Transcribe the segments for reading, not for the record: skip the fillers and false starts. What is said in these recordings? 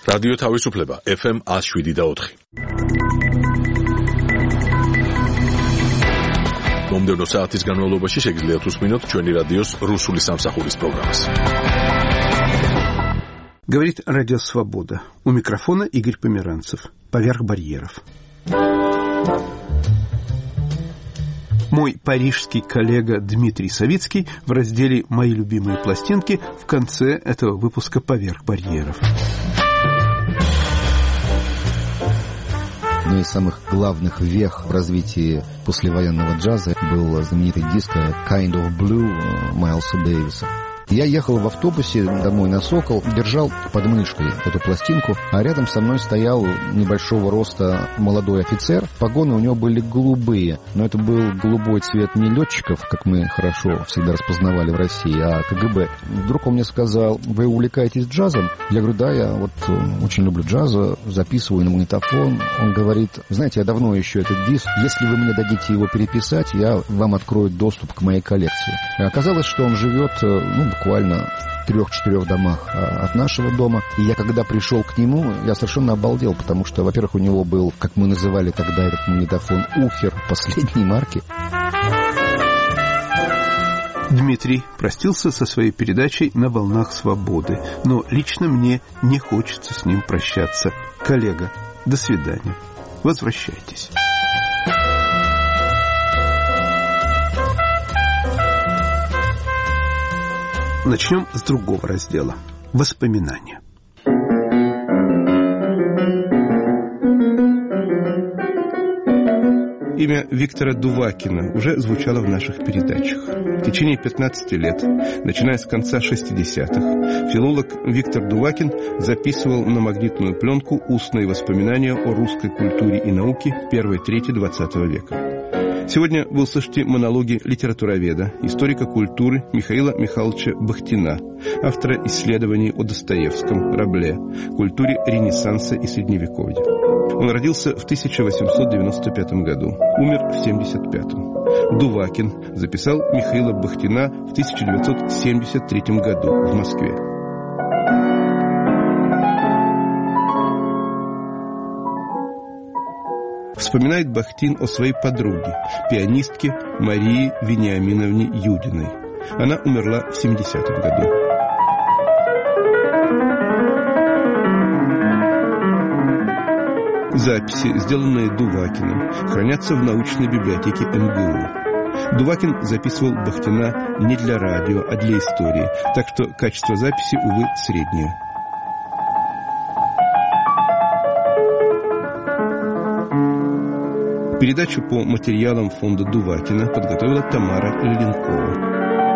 რადიო თავისუფლება FM 107.4. მომდევნო საათის განმავლობაში შეგიძლიათ უსმინოთ ჩვენი რადიოს რუსული სამსახურის პროგრამას. Говорит Радио Свобода. У микрофона Игорь Померанцев. Поверх барьеров. Мой парижский коллега Дмитрий Савицкий в разделе «Мои любимые пластинки» в конце этого выпуска «Поверх барьеров». Одной из самых главных вех в развитии послевоенного джаза был знаменитый диск «Kind of Blue» Майлса Дэвиса. Я ехал в автобусе домой на «Сокол», держал под мышкой эту пластинку, а рядом со мной стоял небольшого роста молодой офицер. Погоны у него были голубые, но это был голубой цвет не летчиков, как мы хорошо всегда распознавали в России, а КГБ. Вдруг он мне сказал: «Вы увлекаетесь джазом?» Я говорю: «Да, я вот очень люблю джаз, записываю на магнитофон». Он говорит: «Знаете, я давно ищу этот диск. Если вы мне дадите его переписать, я вам открою доступ к моей коллекции». И оказалось, что он живет, буквально в 3-4 домах от нашего дома. И я, когда пришел к нему, я совершенно обалдел, потому что, во-первых, у него был, как мы называли тогда этот магнитофон, Ухер последней марки. Дмитрий простился со своей передачей на волнах свободы, но лично мне не хочется с ним прощаться. Коллега, до свидания. Возвращайтесь. Начнем с другого раздела. Воспоминания. Имя Виктора Дувакина уже звучало в наших передачах. В течение 15 лет, начиная с конца 60-х, филолог Виктор Дувакин записывал на магнитную пленку устные воспоминания о русской культуре и науке первой трети XX века. Сегодня вы услышите монологи литературоведа, историка культуры Михаила Михайловича Бахтина, автора исследований о Достоевском, Рабле, культуре Ренессанса и Средневековья. Он родился в 1895 году, умер в 1975. Дувакин записал Михаила Бахтина в 1973 году в Москве. Вспоминает Бахтин о своей подруге, пианистке Марии Вениаминовне Юдиной. Она умерла в 70-м году. Записи, сделанные Дувакиным, хранятся в научной библиотеке МГУ. Дувакин записывал Бахтина не для радио, а для истории, так что качество записи, увы, среднее. Передачу по материалам фонда Дувакина подготовила Тамара Леленкова.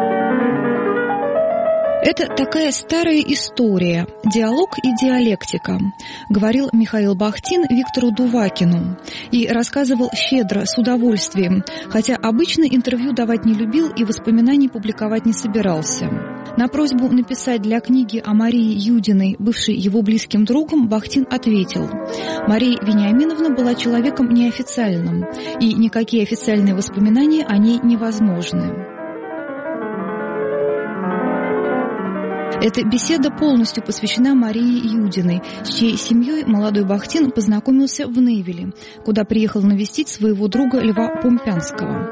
Это такая старая история, диалог и диалектика, говорил Михаил Бахтин Виктору Дувакину и рассказывал щедро, с удовольствием, хотя обычно интервью давать не любил и воспоминаний публиковать не собирался. На просьбу написать для книги о Марии Юдиной, бывшей его близким другом, Бахтин ответил: «Мария Вениаминовна была человеком неофициальным, и никакие официальные воспоминания о ней невозможны». Эта беседа полностью посвящена Марии Юдиной, с чьей семьей молодой Бахтин познакомился в Невеле, куда приехал навестить своего друга Льва Помпянского.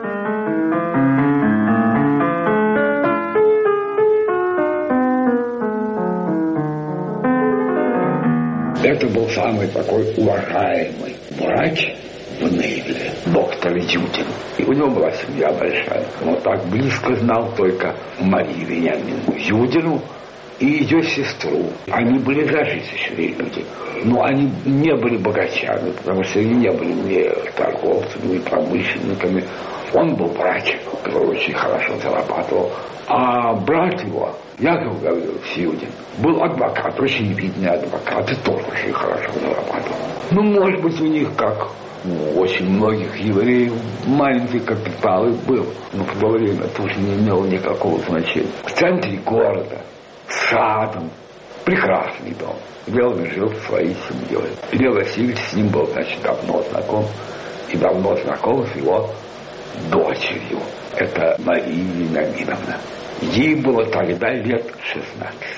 Это был самый такой уважаемый врач в Невеле, доктор Юдин. И у него была семья большая. Он так близко знал только Марию Вениаминовну Юдину и ее сестру. Они были зажиточные люди, но они не были богачами, потому что они не были ни торговцами, ни промышленниками. Он был врач, который очень хорошо зарабатывал. А брат его, Яков Гаврилович Юдин, был адвокат, очень видный адвокат, и тоже очень хорошо зарабатывал. Ну, может быть, у них, как у очень многих евреев, маленький капитал и был, но в то время это уже не имело никакого значения. В центре города, с садом, прекрасный дом, где он жил со своей семьей. Лев Васильевич с ним был, значит, давно знаком, и давно знаком с его дочерью. Это Мария Вениаминовна. Ей было тогда лет 16.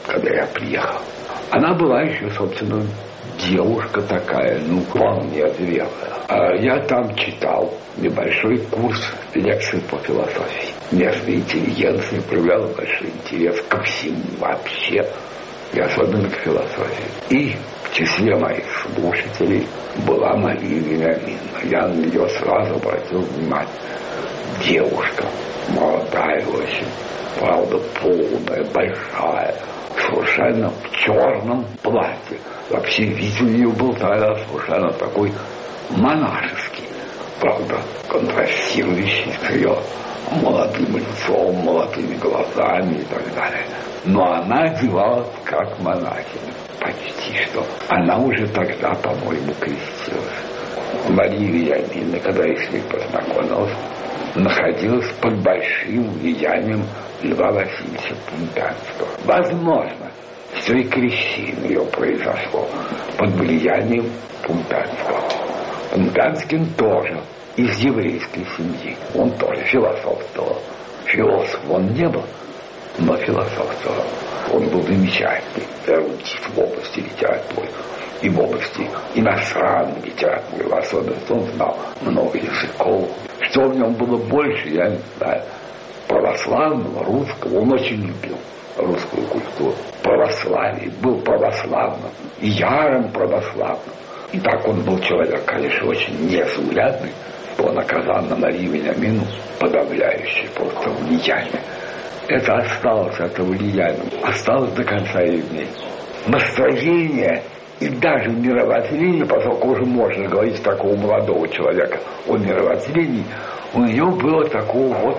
когда я приехал. Она была еще, собственно, девушка такая, вполне зрелая. Я там читал небольшой курс лекций по философии. Местная интеллигенция проявляла большой интерес ко всему вообще, и особенно к философии. И в числе моих слушателей была Мария Вениаминовна. Я на нее сразу обратил внимание. Девушка, молодая очень, правда, полная, большая, совершенно в черном платье. Вообще вид у нее был тогда совершенно такой монашеский, правда, контрастирующий с ее молодым лицом, молодыми глазами и так далее. Но она одевалась как монахиня, почти что. Она уже тогда, по-моему, крестилась. Мария Вениаминовна, когда я с ней познакомился, находилась под большим влиянием Льва Васильевича Пунтанского. Возможно, все и крещение ее произошло под влиянием Пунтанского. Пунтанский тоже из еврейской семьи. Он тоже философствовал. Философ он не был, но философствовал. Он был замечательный эрудит в области литературы и в области иностранной литературы. В особенности он знал много языков. Что в нем было больше, я не знаю. Православного, русского. Он очень любил русскую культуру. Православие. Был православным. И ярым православным. И так он был человек, конечно, очень незаурядный, что он оказал на Марию Вениаминовну подавляющее просто влияние. Это осталось, это влияние. Осталось до конца ее дней. Настроение и даже мировоззрение, поскольку уже можно говорить такого молодого человека о мировоззрении, у нее было такого вот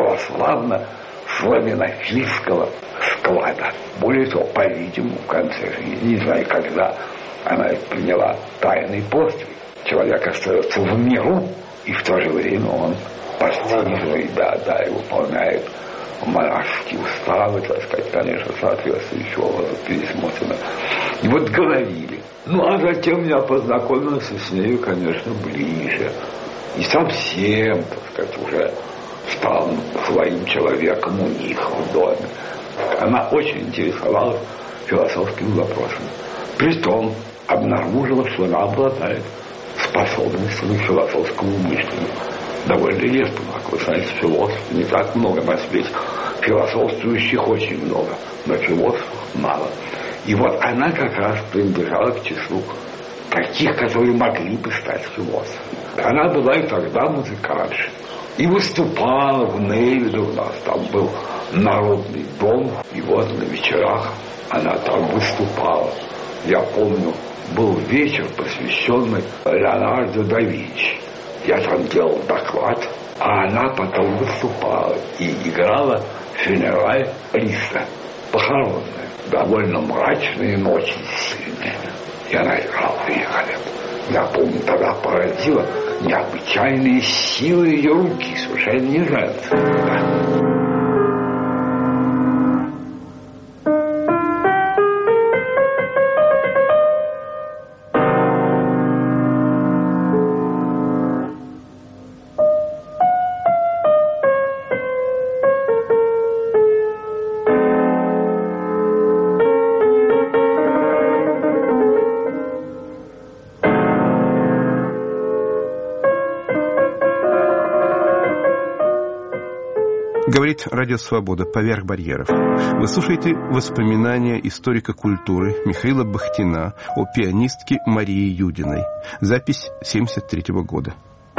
православно-славянофильского склада. Более того, по-видимому, в конце жизни, не знаю, когда она приняла тайный подвиг. Человек остается в миру, и в то же время он постижный, и выполняет монашеские уставы, так сказать, конечно, соответствующего пересмотрено. И вот говорили. А затем я познакомился с нею, конечно, ближе. И совсем, так сказать, уже стал своим человеком у них в доме. Она очень интересовалась философскими вопросами. Притом обнаружила, что она обладает способностями к философскому мышлению. Довольно редко, как вы знаете, философов не так много на свете. Философствующих очень много, но философов мало. И вот она как раз принадлежала к числу таких, которые могли бы стать философами. Она была и тогда музыкантшей. И выступала в Невеле, у нас там был народный дом, и вот на вечерах она там выступала. Я помню, был вечер, посвященный Леонардо да Винчи. Я там делал доклад, а она потом выступала и играла «Фюнераль Листа», похоронная, довольно мрачная, но очень сильная. И она играла великолепно. Я помню, тогда поразила необычайные силы ее руки, совершенно не женские. Да. Говорит Радио Свобода «Поверх барьеров». Вы слушаете воспоминания историка культуры Михаила Бахтина о пианистке Марии Юдиной. Запись 1973 года.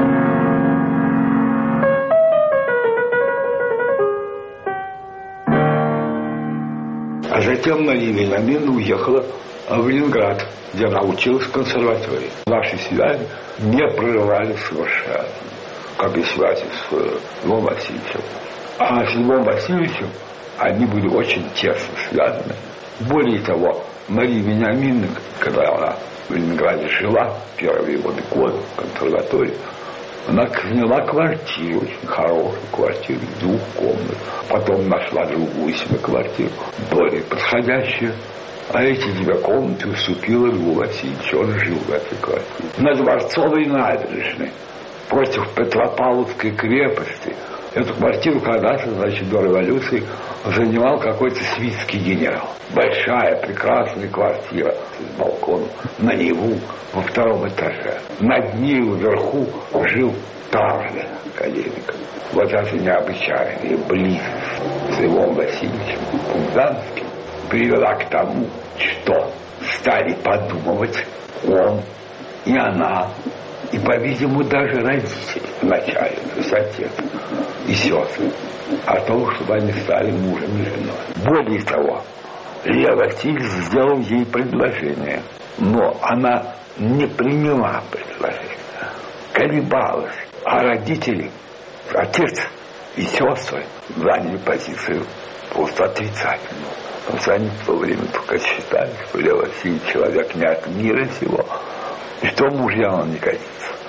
А затем Мария Вениаминовна уехала в Ленинград, где она училась в консерватории. Наши связи не прерывались совершенно, как и связи с Львом Васильевичем. А с Львом Васильевичем они были очень тесно связаны. Более того, Мария Вениаминовна, когда она в Ленинграде жила, первые годы в консерватории, она сняла квартиру, очень хорошую квартиру, 2 комнат. Потом нашла другую себе квартиру, более подходящую. А эти 2 комнаты уступила Льву Васильевичу. Он жил в этой квартире. На Дворцовой набережной, против Петропавловской крепости, Эту квартиру когда-то, значит, до революции занимал какой-то свитский генерал. Большая, прекрасная квартира с балконом на Неву во 2-м этаже. Над ней вверху жил Тарлин, академик. Вот эта необычайная близость с Львом Васильевичем Пузанским привела к тому, что стали подумывать он и она, и, по-видимому, даже родители вначале, то есть отец и сестры, о том, чтобы они стали мужем и женой. Более того, Лев Васильевич сделал ей предложение, но она не приняла предложение, колебалась, а родители, отец и сестры заняли позицию просто отрицательную. Потому что они в то время только считали, что Лев Васильевич человек не от мира сего, и что мужьям он не годится.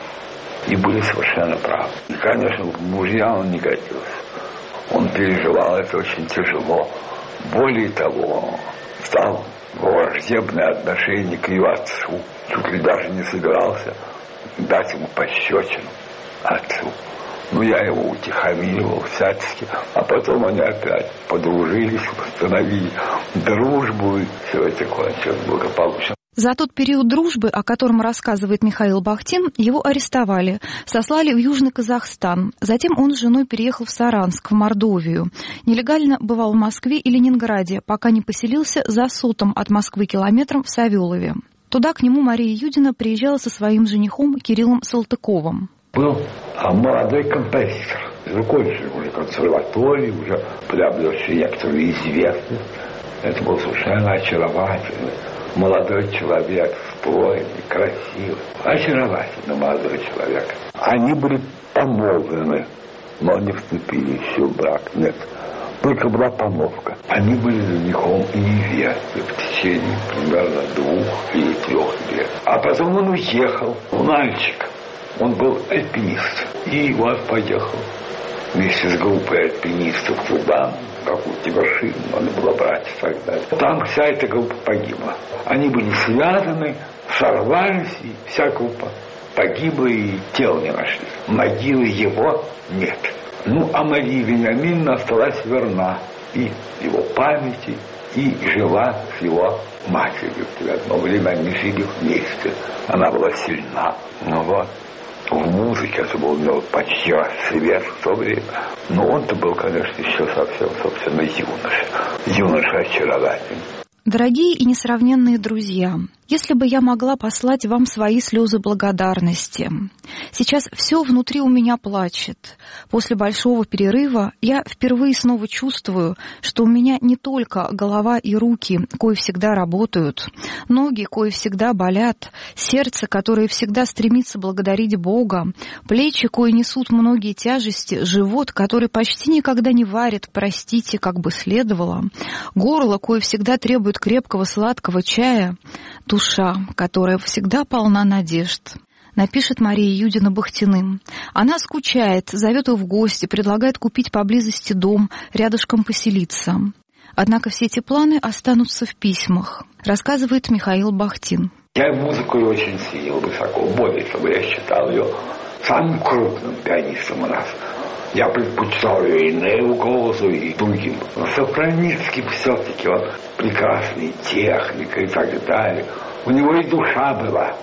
И были совершенно правы. И, конечно, мужьям он не годился. Он переживал это очень тяжело. Более того, стал враждебное отношение к ее отцу. Чуть ли даже не собирался дать ему пощечину отцу. Но я его утихомиривал всячески. А потом они опять подружились, установили дружбу, и все это кончилось благополучно. За тот период дружбы, о котором рассказывает Михаил Бахтин, его арестовали, сослали в Южный Казахстан. Затем он с женой переехал в Саранск, в Мордовию. Нелегально бывал в Москве и Ленинграде, пока не поселился за 100 от Москвы километром в Савелове. Туда к нему Мария Юдина приезжала со своим женихом Кириллом Салтыковым. Был молодой композитор, закончил уже консерваторию, уже приобретший некоторую известность. Это был совершенно очаровательный молодой человек, стройный, красивый, очаровательный молодой человек. Они были помолвлены, но не вступили еще в брак, нет. Только была помолвка. Они были женихом и невестой в течение примерно 2 или 3 лет. А потом он уехал, мальчик. Он был альпинист. И вот поехал вместе с группой альпинистов туда, какую-то вершину надо было брать и так далее. Там вся эта группа погибла. Они были связаны, сорвались, и вся группа погибла, и тело не нашли. Могилы его нет. Ну, а Мария Вениаминовна осталась верна и его памяти, и жила с его матерью. В одно время они жили вместе. Она была сильна. Ну вот. В музыке это был у него почти расцвет в то время. Но он-то был, конечно, еще совсем, собственно, юноша. Юноша очаровательный. Дорогие и несравненные друзья, если бы я могла послать вам свои слезы благодарности. Сейчас все внутри у меня плачет. После большого перерыва я впервые снова чувствую, что у меня не только голова и руки, кои всегда работают, ноги, кои всегда болят, сердце, которое всегда стремится благодарить Бога, плечи, кои несут многие тяжести, живот, который почти никогда не варит, простите, как бы следовало, горло, кое всегда требует крепкого сладкого чая, душа, которая всегда полна надежд. Напишет Мария Юдина Бахтиным. Она скучает, зовет его в гости, предлагает купить поблизости дом, рядышком поселиться. Однако все эти планы останутся в письмах, рассказывает Михаил Бахтин. Я музыку очень ценил высоко. Более того, я считал ее самым крупным пианистом у нас. Я предпочитал ее и Нейлу Голозу, и другим. Но Сопраницкий все-таки он прекрасный, техника и так далее. У него и душа была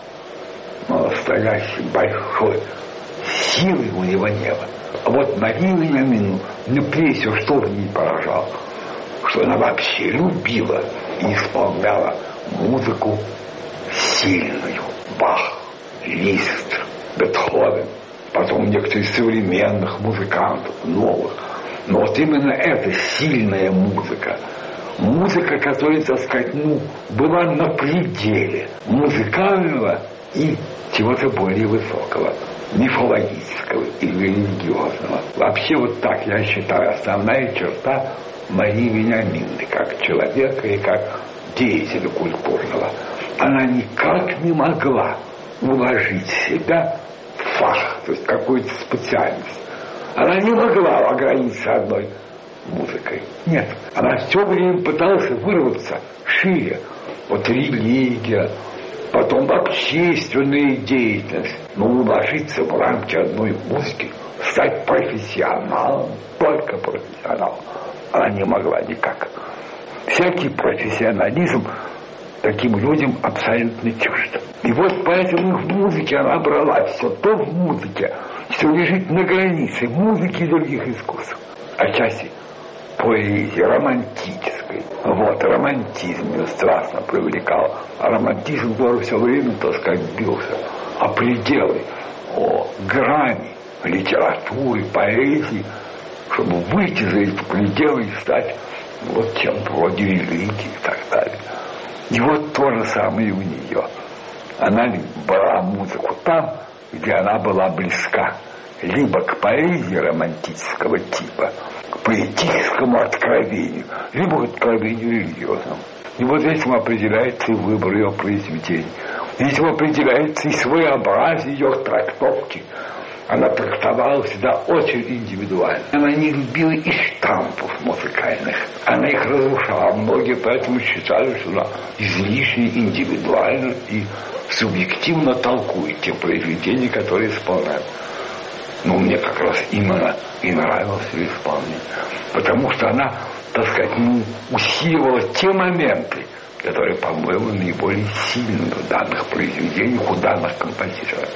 настоящей, большой. Силы у него не было. А вот Мария Вениаминовна, мне прежде всего, что в ней поражало, что она вообще любила и исполняла музыку сильную. Бах, Лист, Бетховен. Потом некоторые современных музыкантов, новых. Но вот именно эта сильная музыка. Музыка, которая, так сказать, была на пределе музыкального и чего-то более высокого, мифологического или религиозного. Вообще вот так, я считаю, основная черта Марии Вениаминовны, как человека и как деятеля культурного. Она никак не могла уложить себя фах, то есть какую-то специальность. Она не могла ограничиться одной музыкой. Нет. Она все время пыталась вырваться шире. Вот религия, Потом общественная деятельность. Но уложиться в рамки одной музыки, стать профессионалом, только профессионалом, она не могла никак. Всякий профессионализм таким людям абсолютно чужд. И вот поэтому в музыке она брала все то в музыке, что лежит на границе музыки и других искусств. Отчасти поэзии романтической. Вот, романтизм ее страстно привлекал. А романтизм тоже все время, так сказать, бился о пределы, о грани литературы, поэзии, чтобы выйти за эти пределы и стать вот чем-то вроде религии и так далее. И вот то же самое и у нее. Она брала музыку там, где она была близка. Либо к поэзии романтического типа, к поэтическому откровению, либо к откровению религиозному. И вот этим определяется и выбор ее произведений. Этим определяется и своеобразие ее трактовки. Она трактовала всегда очень индивидуально. Она не любила и штампов музыкальных. Она их разрушала. Многие поэтому считали, что она излишне индивидуально и субъективно толкует те произведения, которые исполняют. Но мне как раз именно и нравилось ее исполнение. Потому что она, так сказать, усиливала те моменты, которые, по-моему, наиболее сильны в данных произведениях у данных композиторов.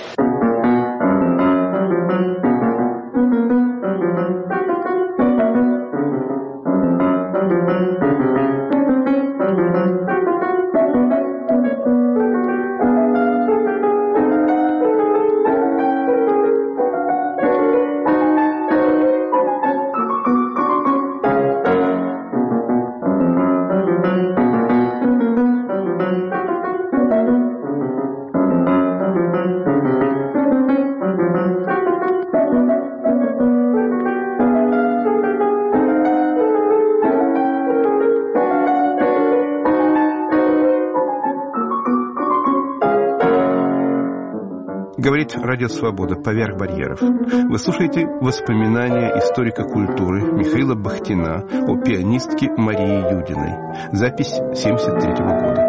Говорит Радио Свобода «Поверх барьеров». Вы слушаете воспоминания историка культуры Михаила Бахтина о пианистке Марии Юдиной. Запись 1973 года.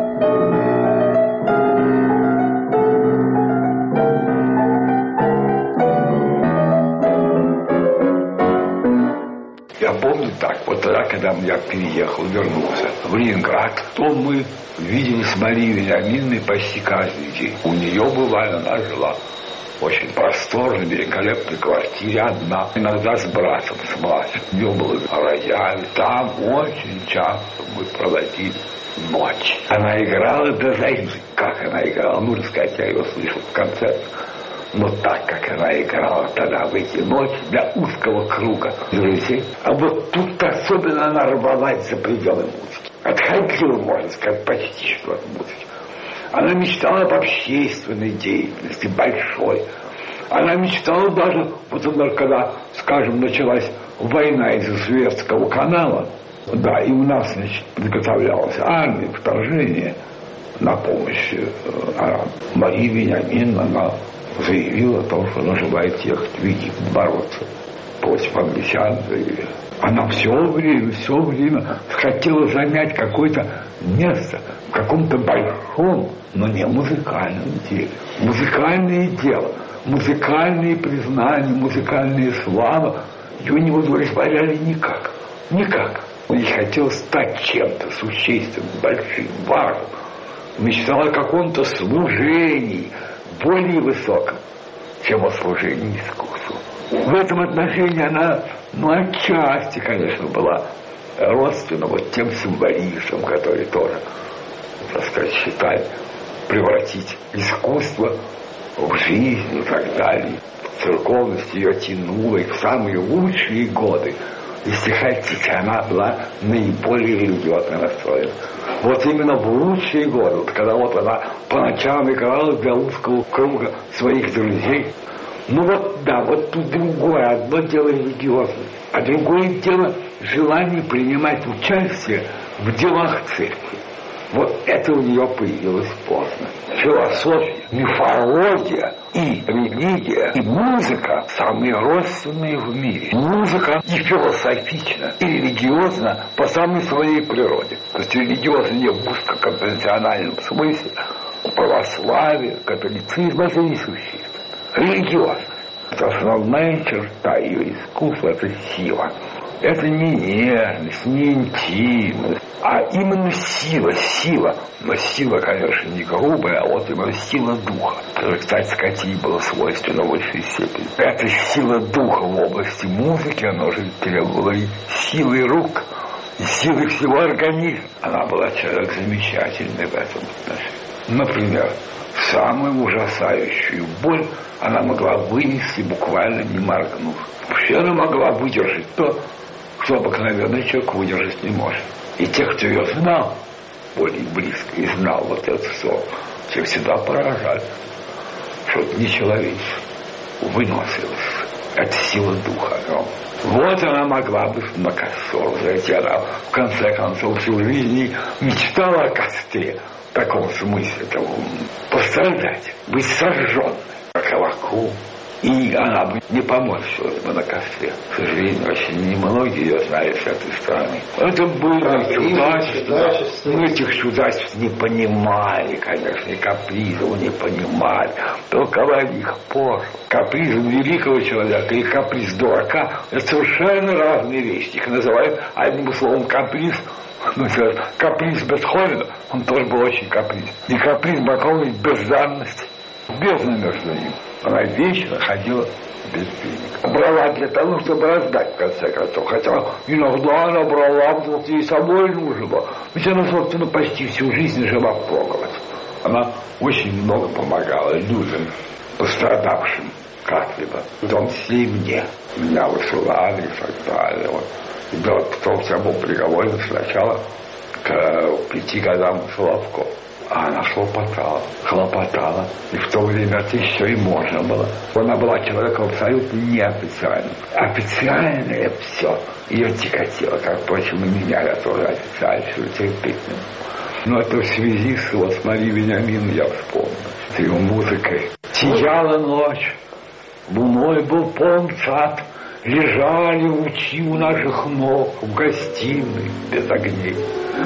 Я помню так, вот тогда, когда я переехал, вернулся в Ленинград, то мы видели с Марией Вениаминовной почти каждый день. У нее бывало, она жила в очень просторной, великолепной квартире одна, иногда с братом, с младшим. У нее было рояль, там очень часто мы проводили ночь. Она играла до зари. Как она играла, нужно сказать, я ее слышал в концертах. Но так, как она играла тогда в эти ночи для узкого круга друзей. А вот тут особенно она рвалась за пределы музыки. Отходила, можно сказать, почти что от музыки. Она мечтала об общественной деятельности большой. Она мечтала даже, вот когда, скажем, началась война из-за Суэцкого канала, да, и у нас, значит, подготовлялась армия, вторжение на помощь Марии Вениаминовне, она заявила о том, что она желает ехать в Египет бороться против англичан. Она все время хотела занять какое-то место в каком-то большом, но не музыкальном деле. Музыкальное дело, музыкальные признания, музыкальная слава ее не удовлетворяли никак. Никак. Он не хотел стать чем-то существенным, большим, важным. Мечтала о каком-то служении, более высоком, чем о служении искусству. В этом отношении она, отчасти, конечно, была родственна вот тем символистам, которые тоже, так сказать, считали превратить искусство в жизнь и так далее. Церковность ее тянула и в самые лучшие годы, если хотите, она была наиболее религиозно настроена. Вот именно в лучшие годы, вот когда вот она по ночам играла для узкого круга своих друзей. Ну вот да, вот тут другое. Одно дело религиозное, а другое дело желание принимать участие в делах церкви. Вот это у нее появилось поздно. Философия, мифология и религия, и музыка самые родственные в мире. Музыка и философична, и религиозна по самой своей природе. То есть религиозна не в узкоконвенциональном смысле, православие, католицизм — это не существует. Религиозность — это основная черта ее искусства, это сила. Это не нежность, не интимность, а именно сила. Но сила, конечно, не грубая, а вот именно сила духа. Которая, кстати, Скотти было свойственно в высшей степени. Эта сила духа в области музыки, она же требовала и силы рук, и силы всего организма. Она была человек замечательный в этом отношении. Например, самую ужасающую боль она могла вынести, буквально не моргнув. Вообще она могла выдержать то, что обыкновенный человек выдержать не может. И те, кто ее знал более близко и знал вот это все, те всегда поражали, что это нечеловеческое, выносилось. Это сила духа. Вот она могла бы на костер зайти. Она, в конце концов, всю жизнь мечтала о костре. В таком смысле, пострадать, быть сожженной, как Авакум. И она бы не поморщилась бы на костре. К сожалению, очень немногие ее знают с этой стороны. Это было чудачество. Мы этих чудачеств не понимали, конечно, и капризов не понимали. Толковали их позже. Каприз великого человека и каприз дурака — это совершенно разные вещи. Их называют одним словом каприз. Каприз Бетховена, он тоже был очень каприз. И каприз Бетховена — бездарность. Бездна между ними. Она вечно ходила без денег. Брала для того, чтобы раздать, в конце концов. Хотя иногда она брала, потому что ей самой нужно было. Ведь она, собственно, почти всю жизнь жила впроголодь. Она очень много помогала людям, пострадавшим как-либо. В том числе и мне. Меня высылали и так далее. И потом я был приговорен сначала к 5 годам Соловков. А она хлопотала. И в то время это еще и можно было. Она была человеком абсолютно неофициальным. Официальное все ее тяготило, как, впрочем, и меня, я тоже официально терпеть не мог. Но это в связи с Марией Вениаминовной я вспомнил. С ее музыкой. Сияла ночь, луной был полн сад. Лежали лучи у наших ног в гостиной без огней.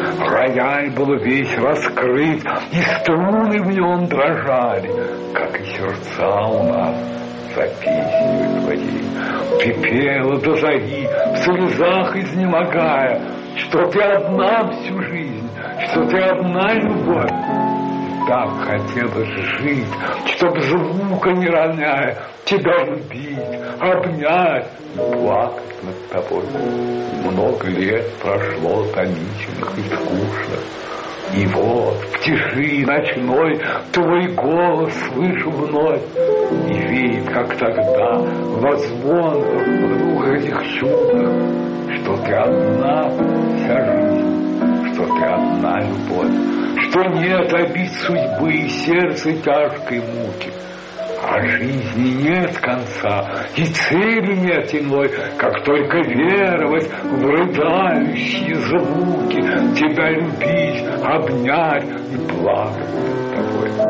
Рояль был весь раскрыт, и струны в нем дрожали, как и сердца у нас за песней твоей. Ты пела до зари, в слезах изнемогая, что ты одна всю жизнь, что ты одна любовь. Так хотелось жить, чтоб звука не роняя, тебя любить, обнять и плакать над тобой. Много лет прошло томительных и скучных. И вот в тиши ночной твой голос слышу вновь. И веет, как тогда, во звонках вдруг этих чудах, что ты одна вся жизнь, что ты одна любовь, что нет обид судьбы и сердца тяжкой муки. А жизни нет конца, и цели нет иной, как только веровать в рыдающие звуки, тебя любить, обнять и плакать над тобой.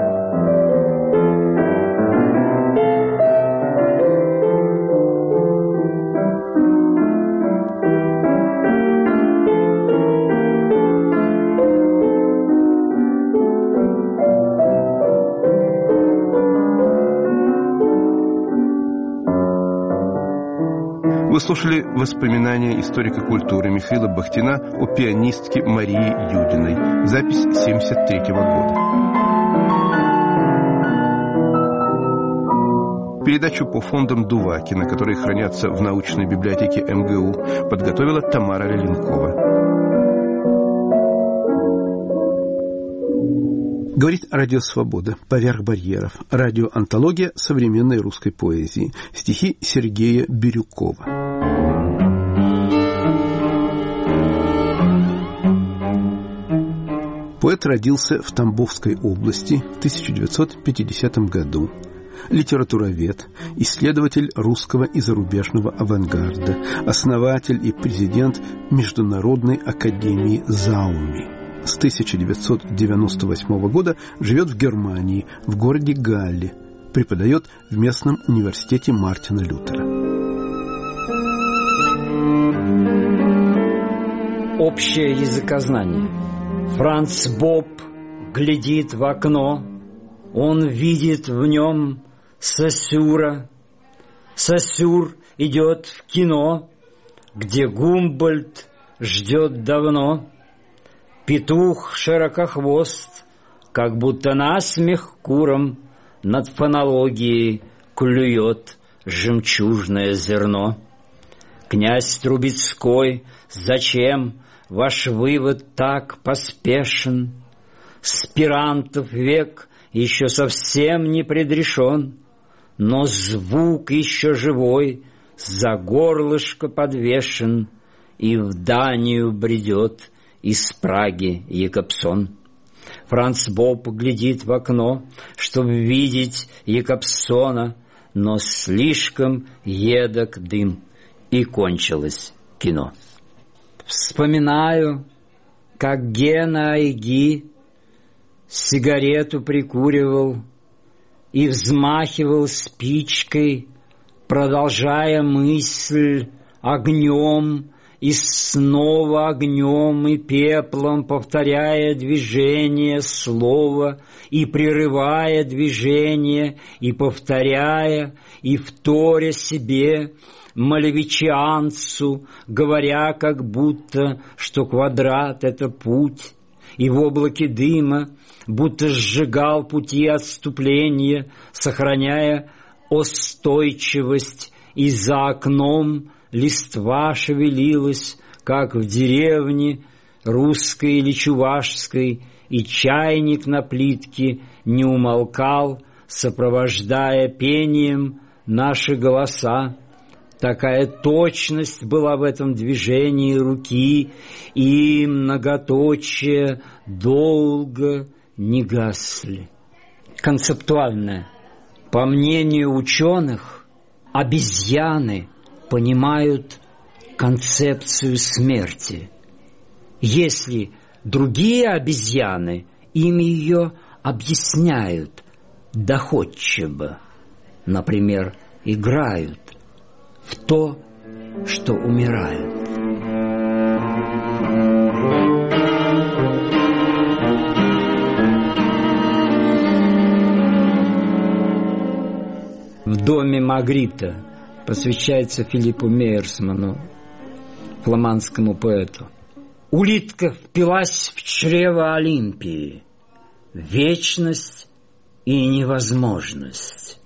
Вы слушали воспоминания историка культуры Михаила Бахтина о пианистке Марии Юдиной. Запись 1973 года. Передачу по фондам Дувакина, которые хранятся в научной библиотеке МГУ, подготовила Тамара Леленкова. Говорит Радио Свобода. Поверх барьеров. Радиоантология современной русской поэзии. Стихи Сергея Бирюкова. Поэт родился в Тамбовской области в 1950 году. Литературовед, исследователь русского и зарубежного авангарда, основатель и президент Международной академии Зауми. С 1998 года живет в Германии, в городе Галле. Преподает в местном университете Мартина Лютера. Общее языкознание. Франц Боб глядит в окно, Он видит в нем Сосюра. Сосюр идет в кино, где Гумбольдт ждет давно. Петух широкохвост, как будто насмех куром, над фонологией клюет жемчужное зерно. Князь Трубецкой, зачем ваш вывод так поспешен? Спирантов век еще совсем не предрешен, но звук еще живой, за горлышко подвешен, и в Данию бредет из Праги Якобсон. Франц Боб глядит в окно, чтоб видеть Якобсона, но слишком едок дым, и кончилось кино. Вспоминаю, как Гена Айги сигарету прикуривал и взмахивал спичкой, продолжая мысль огнем и снова огнем и пеплом, повторяя движение слова и прерывая движение, и повторяя, и вторя себе, малевичианцу, говоря как будто, что квадрат — это путь, и в облаке дыма будто сжигал пути отступления, сохраняя устойчивость, и за окном листва шевелилась, как в деревне русской или чувашской, и чайник на плитке не умолкал, сопровождая пением наши голоса. Такая точность была в этом движении руки, и многоточие долго не гасли. Концептуальное. По мнению ученых, обезьяны понимают концепцию смерти. Если другие обезьяны им ее объясняют доходчиво, например, играют в то, что умирают. В доме Магрита посвящается Филиппу Мейерсману, фламандскому поэту. Улитка впилась в чрево Олимпии. Вечность и невозможность.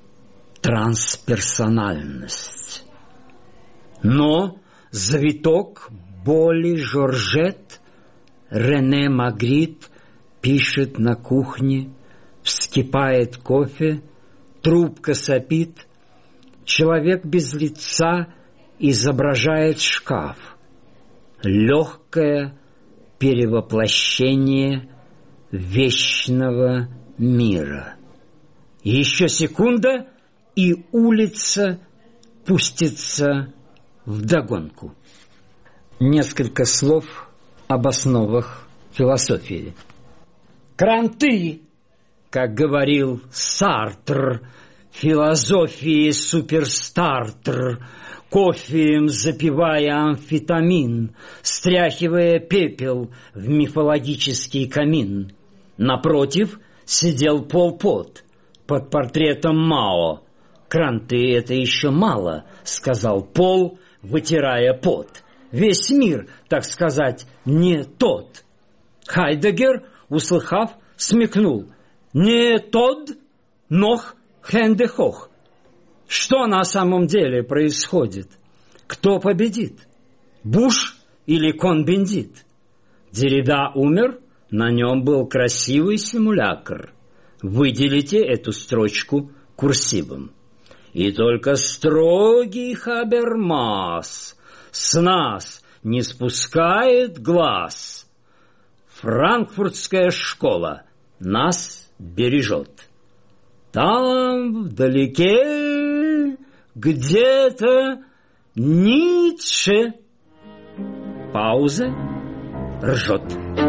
Трансперсональность. Но завиток боли Жоржет Рене Магрит пишет на кухне, вскипает кофе, трубка сопит, человек без лица изображает шкаф. Легкое перевоплощение вечного мира. Еще секунда, и улица пустится вдогонку. Несколько слов об основах философии. Кранты, как говорил Сартр, философии суперстартер, кофеем запивая амфетамин, стряхивая пепел в мифологический камин. Напротив сидел Пол Пот под портретом Мао. «Кранты — это еще мало», — сказал Пол, вытирая пот. «Весь мир, так сказать, не тот». Хайдеггер, услыхав, смекнул. «Не тот, нох хенде хох». Что на самом деле происходит? Кто победит? Буш или Кон-Бендит? Деррида умер, на нем был красивый симулякр. Выделите эту строчку курсивом. И только строгий Хабермас с нас не спускает глаз. Франкфуртская школа нас бережет. Там вдалеке где-то Ницше. Пауза. Ржет.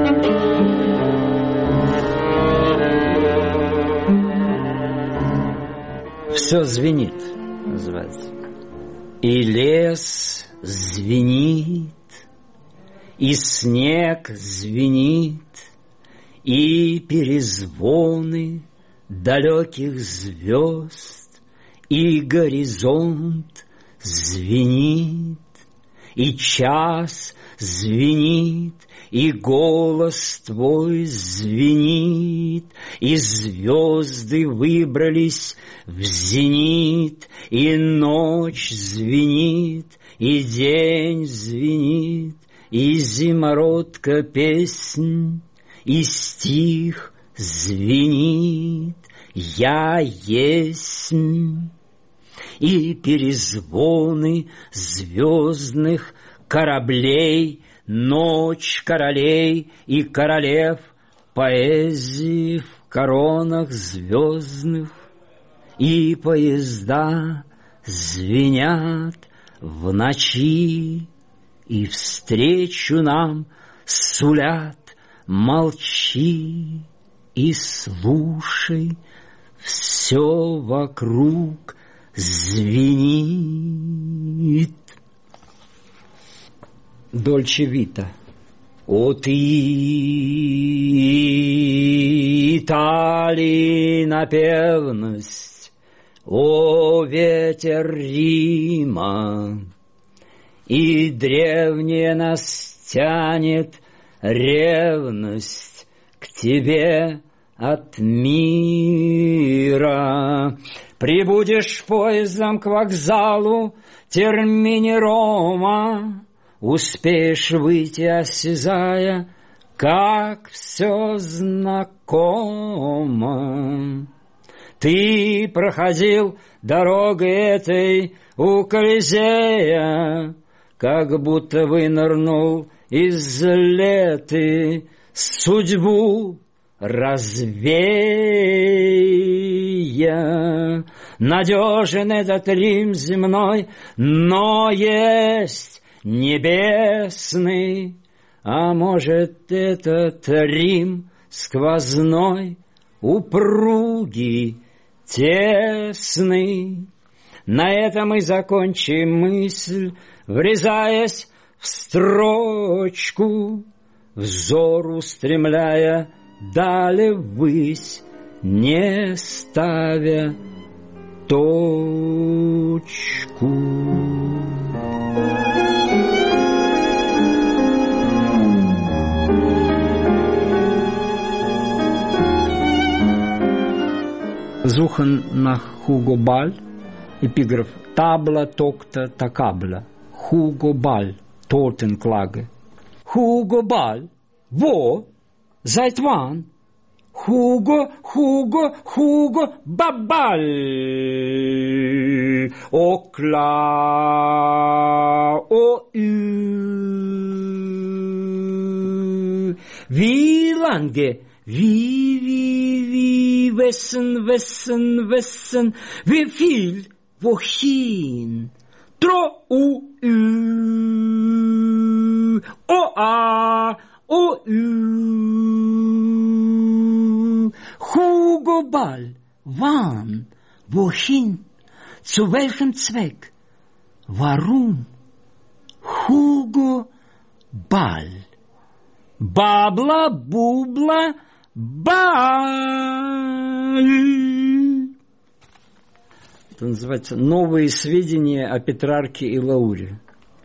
Все звенит, называется. И лес звенит, и снег звенит, и перезвоны далеких звезд, и горизонт звенит, и час звенит, и голос твой звенит, и звезды выбрались в зенит, и ночь звенит, и день звенит, и зимородка песнь, и стих звенит, я есмь, и перезвоны звездных кораблей, ночь королей и королев, поэзии в коронах звездных, и поезда звенят в ночи, и встречу нам сулят молчи и слушай, все вокруг звенит. Дольче Вита. О ты, Италии напевность, о ветер Рима, и древняя нас тянет ревность к тебе от мира. Прибудешь поездом к вокзалу Термини Рома, успеешь выйти, осязая, как все знакомо. Ты проходил дорогой этой у Колизея, как будто вынырнул из леты, судьбу развея. Надежен этот Рим земной, но есть небесный, а может, этот Рим сквозной, упругий, тесный. На этом и закончим мысль, врезаясь в строчку, взор устремляя далее ввысь, не ставя точку. Suchen nach Hugo Ball, Epigraph, Tabla tocta tacabla, Hugo Ball, Totenklage. Hugo Ball, wo? Seit wann? Hugo, Babal. O klar, o Wie lange? Wie, wessen, wie viel, wohin? Tro, o, a, o, Hugo Ball, wann, wohin, zu welchem Zweck, warum? Hugo Ball, Babla, Bubla, Баль. Это называется «Новые сведения о Петрарке и Лауре».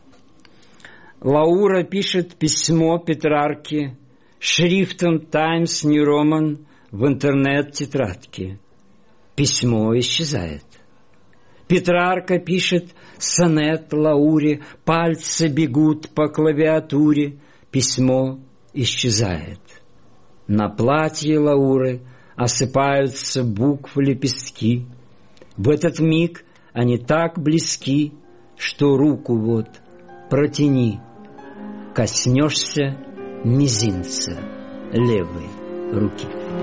Лаура пишет письмо Петрарке шрифтом Times New Roman в интернет-тетрадке. Письмо исчезает. Петрарка пишет сонет Лауре, пальцы бегут по клавиатуре, письмо исчезает. На платье Лауры осыпаются букв лепестки. В этот миг они так близки, что руку вот протяни, коснешься мизинца левой руки.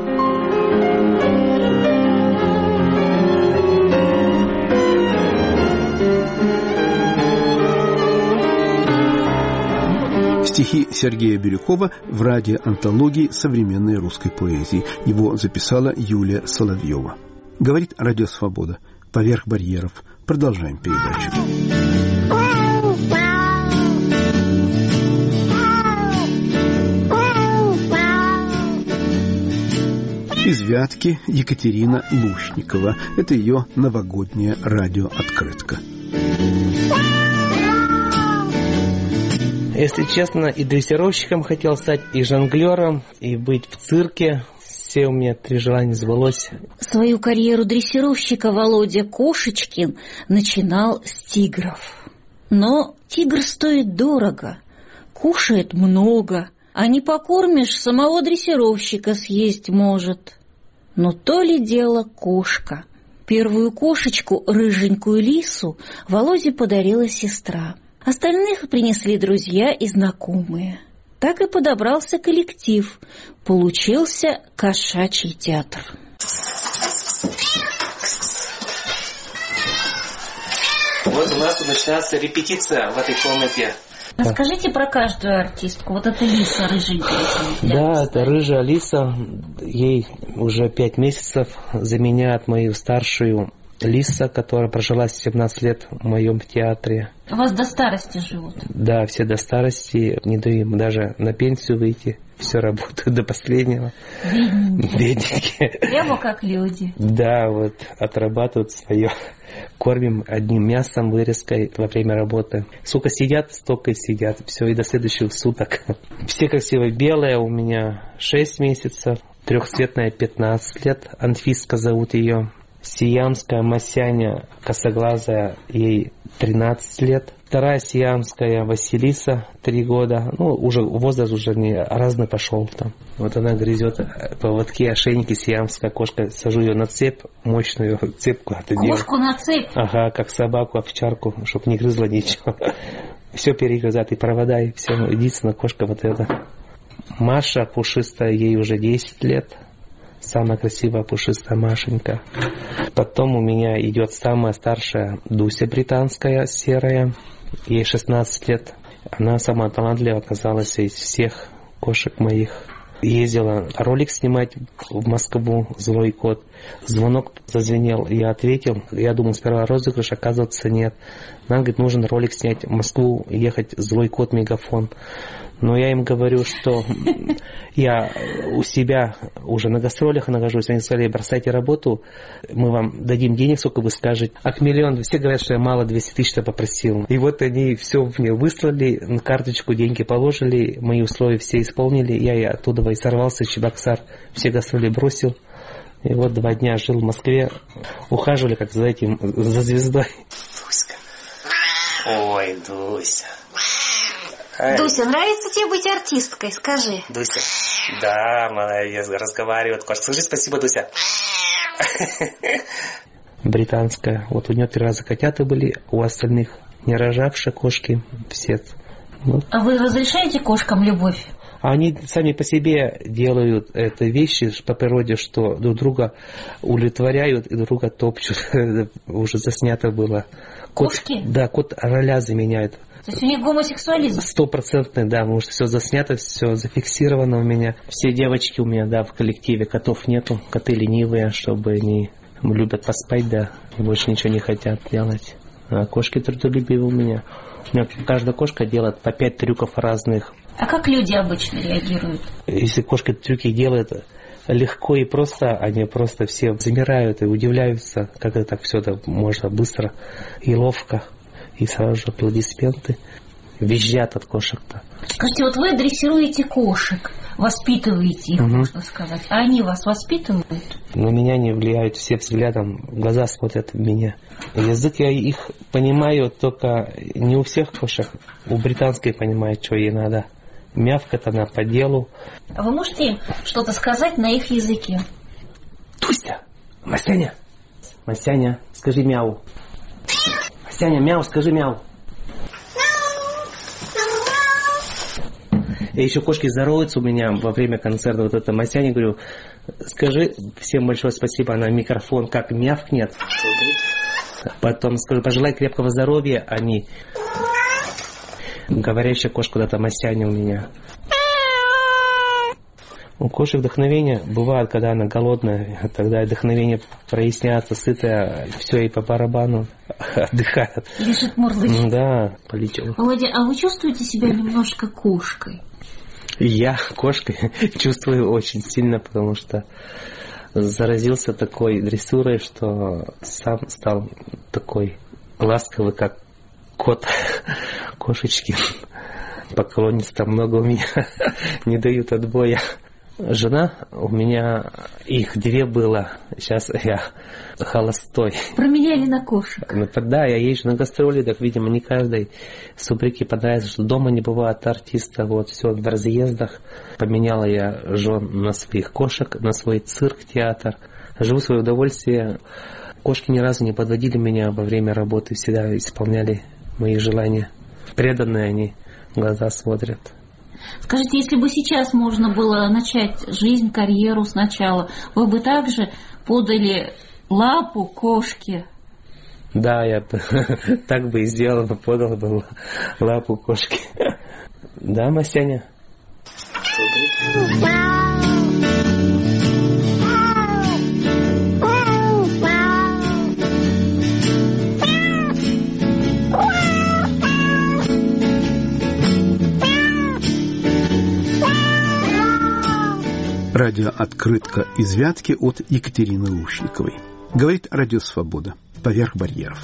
Стихи Сергея Бирюкова в радиоантологии современной русской поэзии. Его записала Юлия Соловьева. Говорит Радио Свобода. Поверх барьеров. Продолжаем передачу. Из Вятки Екатерина Лушникова. Это ее новогодняя радиооткрытка. Если честно, и дрессировщиком хотел стать, и жонглером, и быть в цирке. Все у меня 3 желания сбылось. Свою карьеру дрессировщика Володя Кошечкин начинал с тигров. Но тигр стоит дорого, кушает много, а не покормишь, самого дрессировщика съесть может. Но то ли дело кошка. Первую кошечку, рыженькую лису, Володе подарила сестра. Остальных принесли друзья и знакомые. Так и подобрался коллектив. Получился кошачий театр. Вот у нас тут начинается репетиция в этой комнате. Расскажите про каждую артистку. Вот эта лиса рыженькая. Да, это рыжая лиса. Ей уже 5 месяцев. Заменяет мою старшую лиса, которая прожила 17 лет в моем театре. У вас до старости живут? Да, все до старости. Не даю им даже на пенсию выйти. Все работают до последнего. Бедненькие. Прямо как люди. Да, вот отрабатывают свое. Кормим одним мясом, вырезкой во время работы. Сколько сидят, столько и сидят. Все, и до следующих суток. Все красиво белые. У меня 6 месяцев. Трехцветная 15 лет. Анфиска зовут ее. Сиамская Масяня косоглазая, ей 13 лет. Вторая сиамская Василиса, 3 года. Ну, уже возраст уже не разный пошел там. Вот она грызет поводки, ошейники, сиамская кошка. Сажу ее на цепь, мощную цепку. Кошку на цепь? Ага, как собаку, овчарку, чтобы не грызла ничего. Все перегрызает, и провода, и все. Единственная кошка вот эта. Маша пушистая, ей уже 10 лет. Самая красивая пушистая Машенька. Потом у меня идет самая старшая Дуся британская, серая. Ей 16 лет. Она самая талантливая оказалась из всех кошек моих. Ездила ролик снимать в Москву, «Злой кот». Звонок зазвенел, я ответил. Я думал, сперва розыгрыш, оказывается, нет. Нам, говорит, нужен ролик снять в Москву, ехать «Злой кот», мегафон. Но я им говорю, что я у себя уже на гастролях нахожусь. Они сказали, бросайте работу, мы вам дадим денег, сколько вы скажете. А к миллиону, все говорят, что я мало 200 тысяч попросил. И вот они все мне выслали, на карточку деньги положили, мои условия все исполнили. Я и оттуда и сорвался, в Чебоксар, все гастроли бросил. И вот 2 дня жил в Москве, ухаживали, как за этим, за звездой. Дуська. Ой, Дуся. Дуся, нравится тебе быть артисткой? Скажи. Дуся. Да, молодец, разговаривает. Скажи спасибо, Дуся. Британская. Вот у нее 3 раза котята были, у остальных не рожавшие кошки. Все. Вот. А вы разрешаете кошкам любовь? Они сами по себе делают это вещи по природе, что друг друга удовлетворяют и друг друга топчут. Уже заснято было. Кошки? Да, кот роля заменяет. То есть у них гомосексуализм? 100%, да, потому что все заснято, все зафиксировано у меня. Все девочки у меня, да, в коллективе, котов нету, коты ленивые, чтобы они любят поспать, да, и больше ничего не хотят делать. А кошки трудолюбивые у меня. У меня каждая кошка делает по 5 трюков разных. А как люди обычно реагируют? Если кошка трюки делает легко и просто, они просто все замирают и удивляются, как это так все это можно быстро и ловко. И сразу же аплодисменты. Визжат от кошек-то. Скажите, вот вы дрессируете кошек, воспитываете их, можно сказать. А они вас воспитывают? На меня не влияют, все взглядом, в глаза смотрят в меня. Язык я их понимаю, только не у всех кошек. У британской понимает, что ей надо. Мявкает она по делу. А вы можете им что-то сказать на их языке? Туся! Масяня! Масяня, скажи мяу. Масяня, мяу, скажи мяу. И еще кошки здороваются у меня во время концерта. Вот это Масяня, говорю, скажи всем большое спасибо. Она микрофон как мявкнет. Потом скажу, пожелай крепкого здоровья. Они... Говорящая кошка, вот это Масяня у меня. У кошек вдохновение бывает, когда она голодная, тогда вдохновение проясняется, сытая, все и по барабану отдыхает. Лежит мурлычет. Да, полетел. Володя, а вы чувствуете себя немножко кошкой? Я кошкой чувствую очень сильно, потому что заразился такой дрессурой, что сам стал такой ласковый, как кот Кошечкин. Поклонниц-то много у меня, не дают отбоя. Жена, у меня их 2 было, сейчас я холостой. Променяли на кошек. Да, я езжу на гастроли, так, видимо, не каждой субрике понравится, что дома не бывает артиста, вот, все в разъездах. Поменяла я жен на своих кошек, на свой цирк, театр. Живу в свое удовольствие. Кошки ни разу не подводили меня во время работы, всегда исполняли мои желания. Преданные они, в глаза смотрят. Скажите, если бы сейчас можно было начать жизнь, карьеру сначала, вы бы также подали лапу кошке? Да, я так бы и сделал, подал бы лапу кошке. Да, Масяня? Радиооткрытка из Вятки от Екатерины Лушниковой. Говорит Радио Свобода. Поверх барьеров.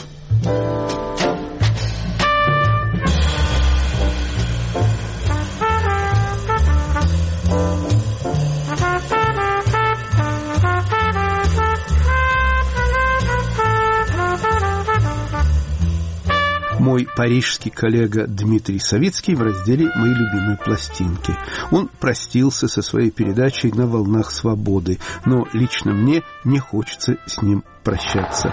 Мой парижский коллега Дмитрий Савицкий в разделе «Мои любимые пластинки». Он простился со своей передачей «На волнах свободы», но лично мне не хочется с ним прощаться.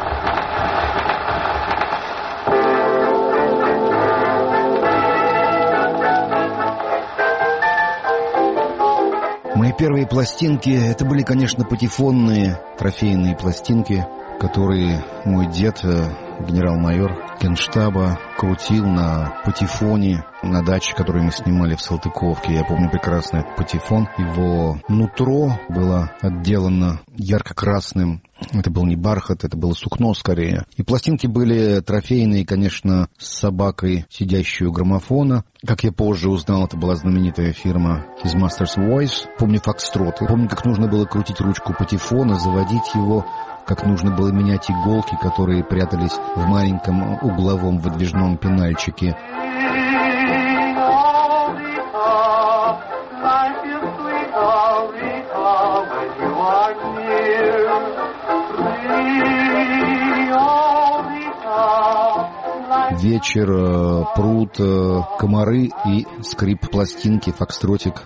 Мои первые пластинки, это были, конечно, патефонные, трофейные пластинки, которые мой дед, генерал-майор Генштаба, крутил на патефоне на даче, которую мы снимали в Салтыковке. Я помню прекрасно патефон. Его нутро было отделано ярко-красным. Это был не бархат, это было сукно скорее. И пластинки были трофейные, конечно, с собакой, сидящей у граммофона. Как я позже узнал, это была знаменитая фирма His Master's Voice. Помню фокстроты. Помню, как нужно было крутить ручку патефона, заводить его, как нужно было менять иголки, которые прятались в маленьком угловом выдвижном пенальчике. Вечер, пруд, комары и скрип пластинки, фокстротик.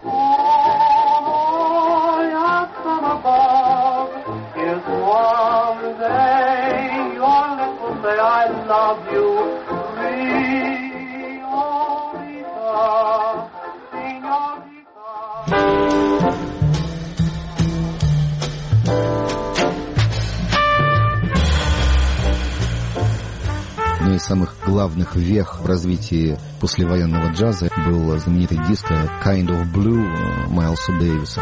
Одной из самых главных вех в развитии послевоенного джаза был знаменитый диск «Kind of Blue» Майлса Дэвиса.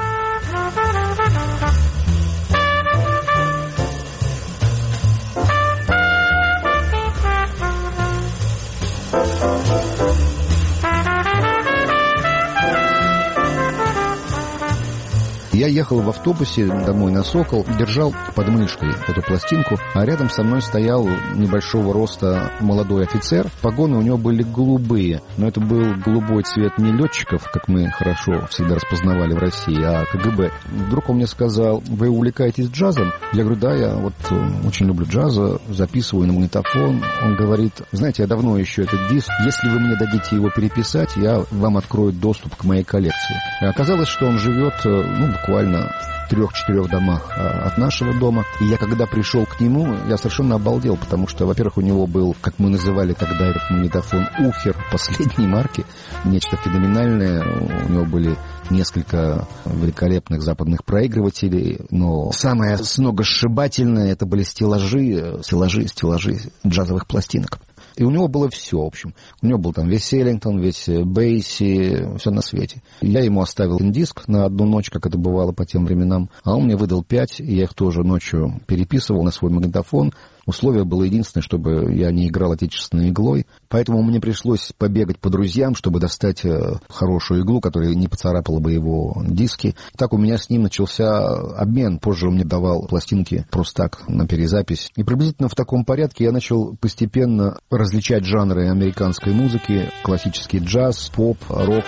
Я ехал в автобусе домой на Сокол, держал под мышкой эту пластинку, а рядом со мной стоял небольшого роста молодой офицер. Погоны у него были голубые, но это был голубой цвет не летчиков, как мы хорошо всегда распознавали в России, а КГБ. Вдруг он мне сказал: вы увлекаетесь джазом? Я говорю: да, я вот очень люблю джаз, записываю на магнитофон. Он говорит: знаете, я давно ищу этот диск, если вы мне дадите его переписать, я вам открою доступ к моей коллекции. И оказалось, что он живет, буквально в 3-4 домах от нашего дома. И я, когда пришел к нему, я совершенно обалдел, потому что, во-первых, у него был, как мы называли тогда этот магнитофон, Ухер последней марки, нечто феноменальное. У него были несколько великолепных западных проигрывателей, но самое сногсшибательное — это были стеллажи джазовых пластинок. И у него было все, в общем. У него был там весь Эллингтон, весь Бейси, все на свете. Я ему оставил диск на одну ночь, как это бывало по тем временам, а он мне выдал 5, и я их тоже ночью переписывал на свой магнитофон. Условие было единственное, чтобы я не играл отечественной иглой. Поэтому мне пришлось побегать по друзьям, чтобы достать хорошую иглу, которая не поцарапала бы его диски. Так у меня с ним начался обмен. Позже он мне давал пластинки просто так, на перезапись. И приблизительно в таком порядке я начал постепенно различать жанры американской музыки: классический джаз, поп, рок.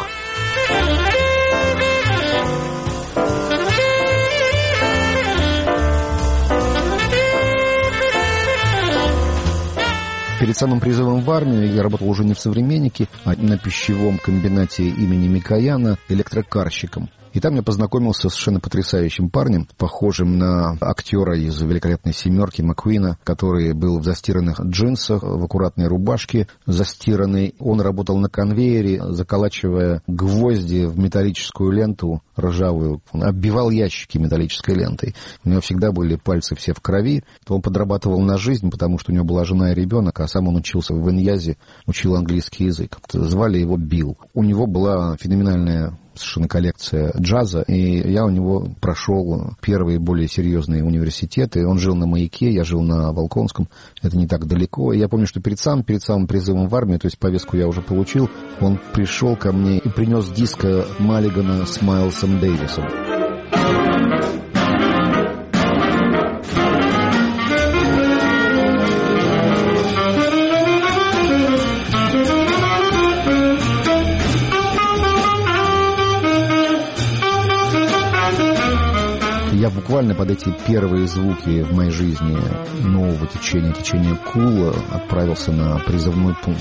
Перед самым призывом в армию я работал уже не в «Современнике», а на пищевом комбинате имени Микояна электрокарщиком. И там я познакомился с совершенно потрясающим парнем, похожим на актера из «Великолепной семерки» Маккуина, который был в застиранных джинсах, в аккуратной рубашке застиранной. Он работал на конвейере, заколачивая гвозди в металлическую ленту ржавую. Он оббивал ящики металлической лентой. У него всегда были пальцы все в крови. Он подрабатывал на жизнь, потому что у него была жена и ребенок, а сам он учился в Иньязе, учил английский язык. Звали его Билл. У него была феноменальная совершенно коллекция джаза, и я у него прошел первые более серьезные университеты. Он жил на Маяке, я жил на Волконском, это не так далеко. И я помню, что перед самым призывом в армию, то есть повестку я уже получил, он пришел ко мне и принес диск Маллигана с Майлсом Дэвисом. Я буквально под эти первые звуки в моей жизни нового течения Кула отправился на призывной пункт.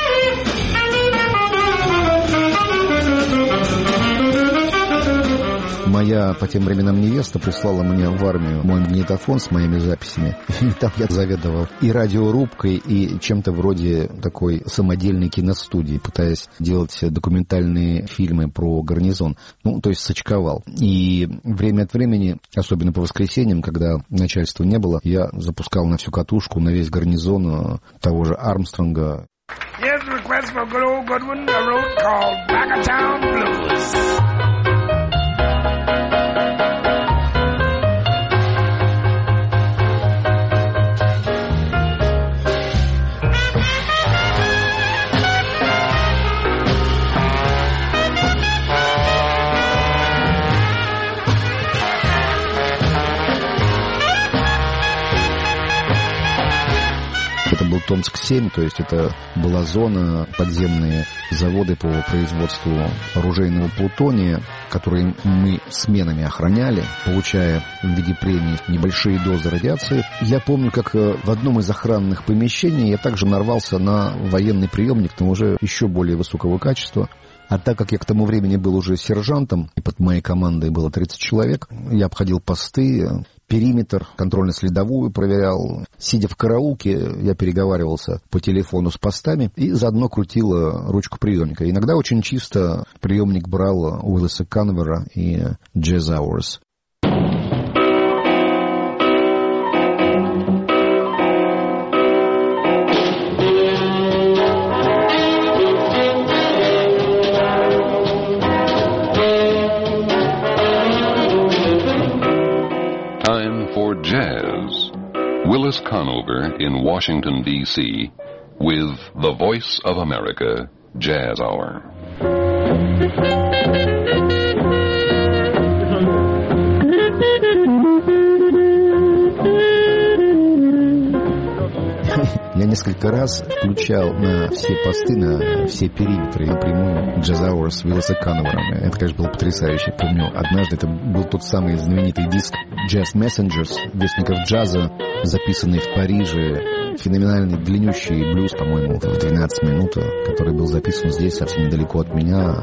Моя по тем временам невеста прислала мне в армию мой магнитофон с моими записями. И там я заведовал и радиорубкой, и чем-то вроде такой самодельной киностудии, пытаясь делать документальные фильмы про гарнизон. Ну, то есть сочковал. И время от времени, особенно по воскресеньям, когда начальства не было, я запускал на всю катушку, на весь гарнизон того же Армстронга. Here's a request for good old Goodwin, a road called Blackatown Blues. Был Томск-7, то есть это была зона, подземные заводы по производству оружейного плутония, которые мы сменами охраняли, получая в виде премии небольшие дозы радиации. Я помню, как в одном из охранных помещений я также нарвался на военный приемник, но уже еще более высокого качества. А так как я к тому времени был уже сержантом, и под моей командой было 30 человек, я обходил посты, периметр, контрольно-следовую проверял. Сидя в караулке, я переговаривался по телефону с постами и заодно крутил ручку приемника. Иногда очень чисто приемник брал Уиллиса Канвера и Jazz Hours. Jazz. Willis Conover in Washington, D.C. with the Voice of America Jazz Hour. Я несколько раз включал на все посты, на все периметры напрямую Jazz Hours с Уиллиса Кановером. Это, конечно, было потрясающе. Помню, однажды это был тот самый знаменитый диск Jazz Messengers, вестников джаза, записанный в Париже. Феноменальный длиннющий блюз, по-моему, в 12 минут, который был записан здесь, совсем недалеко от меня.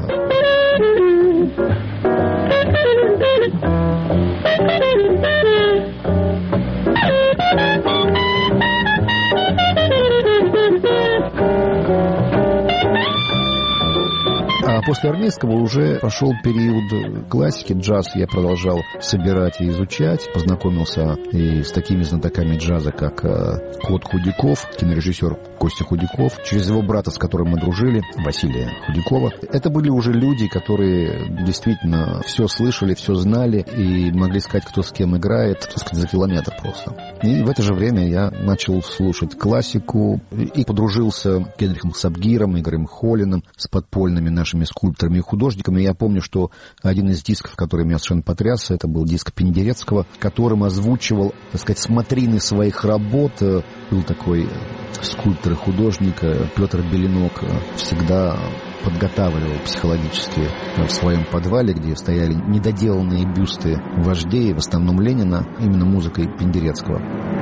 после армейского уже пошел период классики, джаз я продолжал собирать и изучать, познакомился и с такими знатоками джаза, как Кот Худяков, кинорежиссер Костя Худяков, через его брата, с которым мы дружили, Василия Худякова. Это были уже люди, которые действительно все слышали, все знали и могли сказать, кто с кем играет, так сказать, за километр просто. И в это же время я начал слушать классику и подружился с Генрихом Сабгиром, Игорем Холлиным, с подпольными нашими скульпторами и художниками. Я помню, что один из дисков, который меня совершенно потряс, это был диск Пендерецкого, которым озвучивал, так сказать, смотрины своих работ. Был такой скульптор и художник Петр Беленок, всегда подготавливал психологически в своем подвале, где стояли недоделанные бюсты вождей, в основном Ленина, именно музыкой Пендерецкого.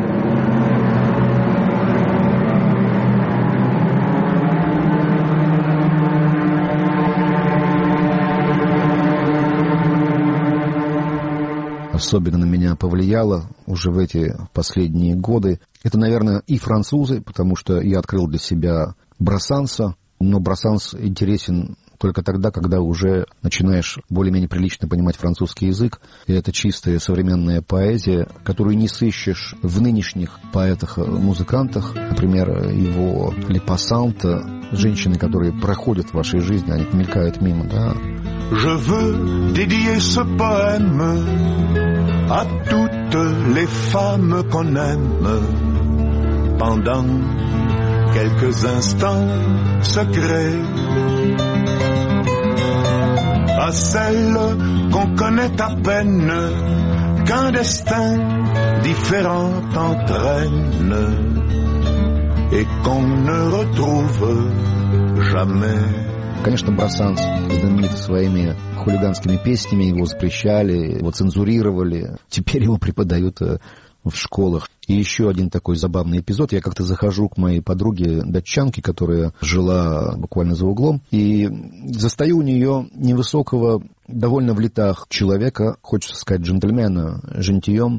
Особенно на меня повлияло уже в эти последние годы. Это, наверное, и французы, потому что я открыл для себя Брассанса, но Брассанс интересен только тогда, когда уже начинаешь более-менее прилично понимать французский язык. И это чистая современная поэзия, которую не сыщешь в нынешних поэтах-музыкантах. Например, его «Les passantes», женщины, которые проходят в вашей жизни, они мелькают мимо, да. Je veux dédier ce poème à toutes les femmes qu'on aime pendant quelques instants secrets, à celles qu'on connaît à peine, qu'un destin différent entraîne et qu'on ne retrouve jamais. Конечно, Брассанс знаменит своими хулиганскими песнями, его запрещали, его цензурировали. Теперь его преподают в школах. И еще один такой забавный эпизод. Я как-то захожу к моей подруге датчанке, которая жила буквально за углом, и застаю у нее невысокого, довольно в летах человека, хочется сказать джентльмена, жентиема,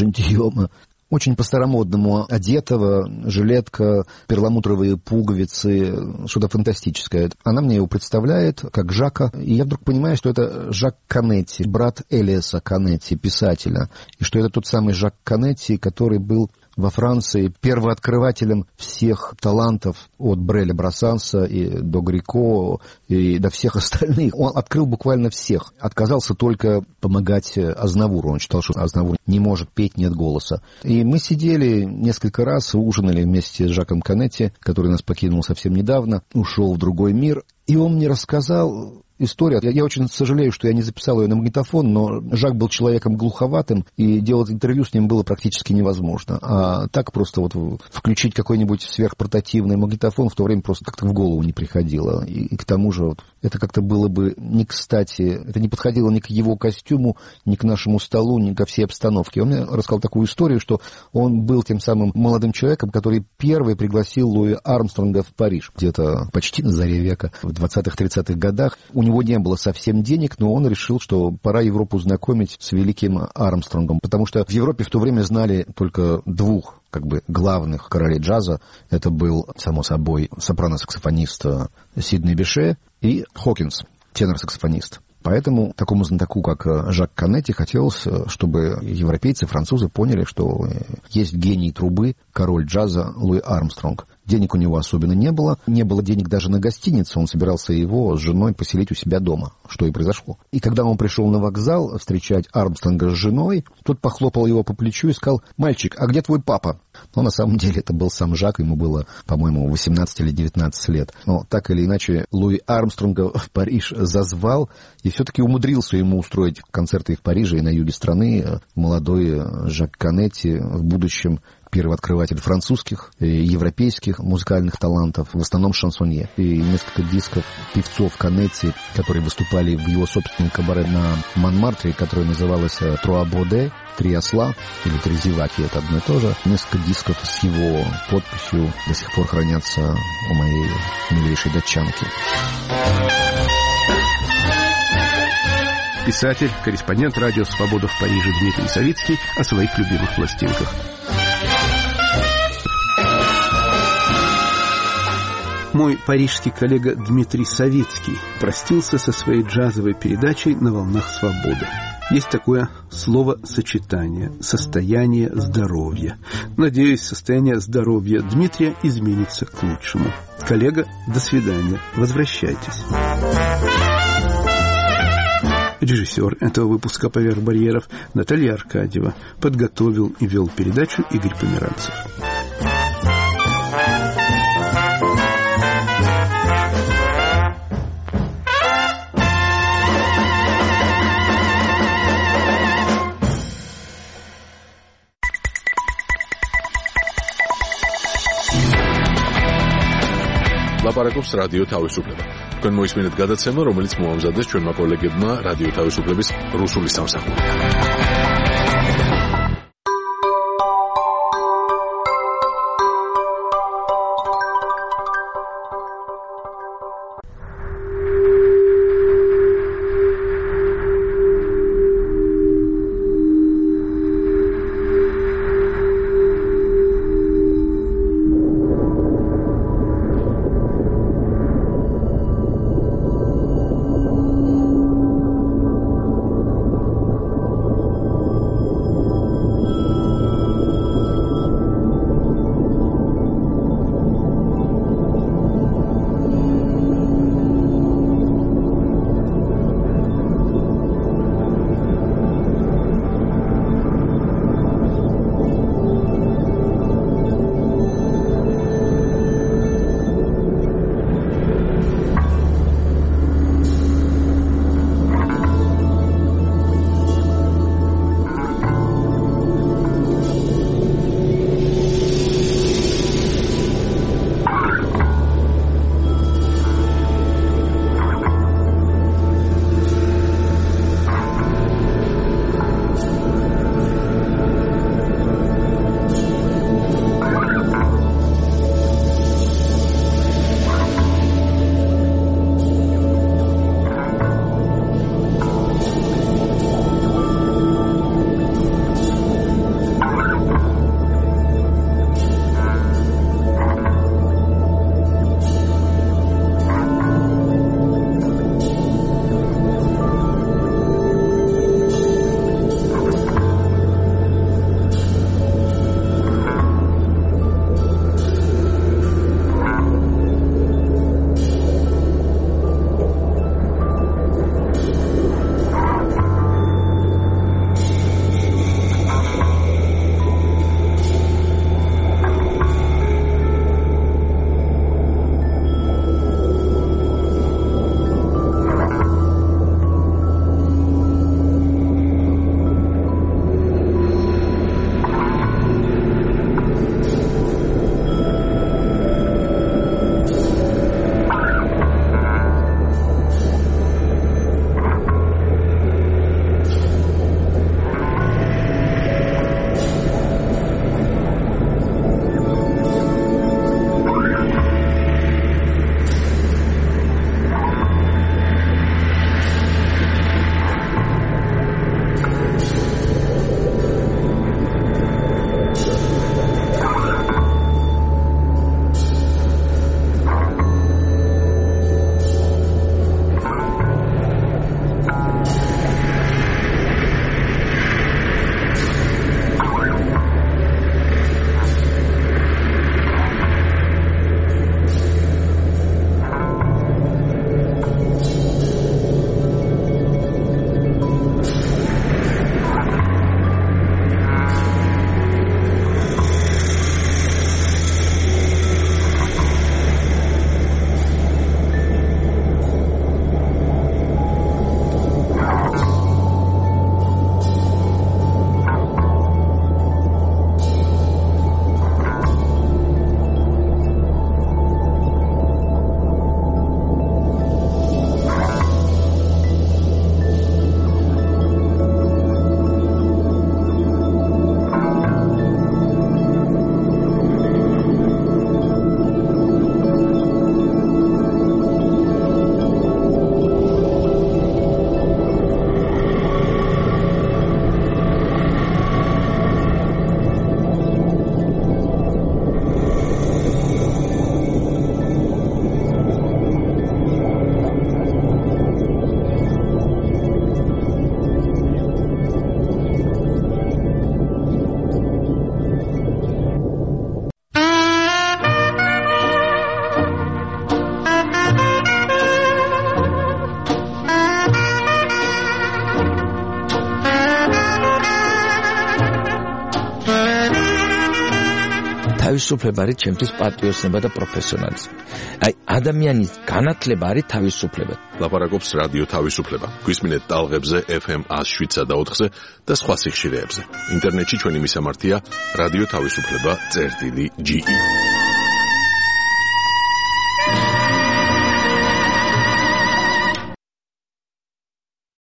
очень по-старомодному одетого, жилетка, перламутровые пуговицы, что-то фантастическое. Она мне его представляет как Жака, и я вдруг понимаю, что это Жак Канетти, брат Элиаса Канетти, писателя, и что это тот самый Жак Канетти, который был во Франции первооткрывателем всех талантов от Бреля Брассанса и до Грико и до всех остальных. Он открыл буквально всех. Отказался только помогать Азнавуру. Он считал, что Азнавур не может петь, нет голоса. И мы сидели несколько раз, ужинали вместе с Жаком Канетти, который нас покинул совсем недавно, ушел в другой мир. И он мне рассказал история. Я очень сожалею, что я не записал ее на магнитофон, но Жак был человеком глуховатым, и делать интервью с ним было практически невозможно. А так просто вот включить какой-нибудь сверхпортативный магнитофон в то время просто как-то в голову не приходило. И к тому же вот, это как-то было бы не кстати, это не подходило ни к его костюму, ни к нашему столу, ни ко всей обстановке. Он мне рассказал такую историю, что он был тем самым молодым человеком, который первый пригласил Луи Армстронга в Париж, где-то почти на заре века, в 20-30-х годах. У него не было совсем денег, но он решил, что пора Европу знакомить с великим Армстронгом, потому что в Европе в то время знали только двух главных королей джаза. Это был, само собой, сопрано-саксофонист Сидней Беше и Хокинс, тенор-саксофонист. Поэтому такому знатоку, как Жак Канетти, хотелось, чтобы европейцы, французы поняли, что есть гений трубы, король джаза Луи Армстронг. Денег у него особенно не было денег даже на гостиницу, он собирался его с женой поселить у себя дома, что и произошло. И когда он пришел на вокзал встречать Армстронга с женой, тот похлопал его по плечу и сказал: «Мальчик, а где твой папа?» Но на самом деле это был сам Жак, ему было, по-моему, 18 или 19 лет. Но так или иначе Луи Армстронга в Париж зазвал и все-таки умудрился ему устроить концерты и в Париже, и на юге страны. Молодой Жак Канетти, в будущем первый открыватель французских и европейских музыкальных талантов, в основном шансонье. И несколько дисков певцов Канетти, которые выступали в его собственном кабаре на Монмартре, которое называлось «Троа Боде», «Три осла» или «Три зеваки», это одно и то же. Несколько дисков с его подписью до сих пор хранятся у моей милейшей датчанки. Писатель, корреспондент радио «Свобода» в Париже Дмитрий Савицкий о своих любимых пластинках. Мой парижский коллега Дмитрий Савицкий простился со своей джазовой передачей «На волнах свободы». Есть такое словосочетание «состояние здоровья». Надеюсь, состояние здоровья Дмитрия изменится к лучшему. Коллега, до свидания. Возвращайтесь. Режиссер этого выпуска «Поверх барьеров» Наталья Аркадьева. Подготовил и вел передачу Игорь Померанцев. ლაპარაკობს რადიო თავისუფლება. თქვენ მოისმინეთ გადაცემა, რომელიც მოამზადეს ჩვენმა კოლეგებმა რადიო თავისუფლების რუსული სამსახურიდან. თავისუფლება არის ჩემთვის პატრიოტიზმი და პროფესიონალიზმი. აი, ადამიანის განათლება არის თავისუფლება. ლაპარაკობს რადიო თავისუფლება. გვისმინეთ ტალღებზე FM 107.4-ზე და სხვა სიხშირეებზე. ინტერნეტში ჩვენი მისამართია რადიო თავისუფლება.ge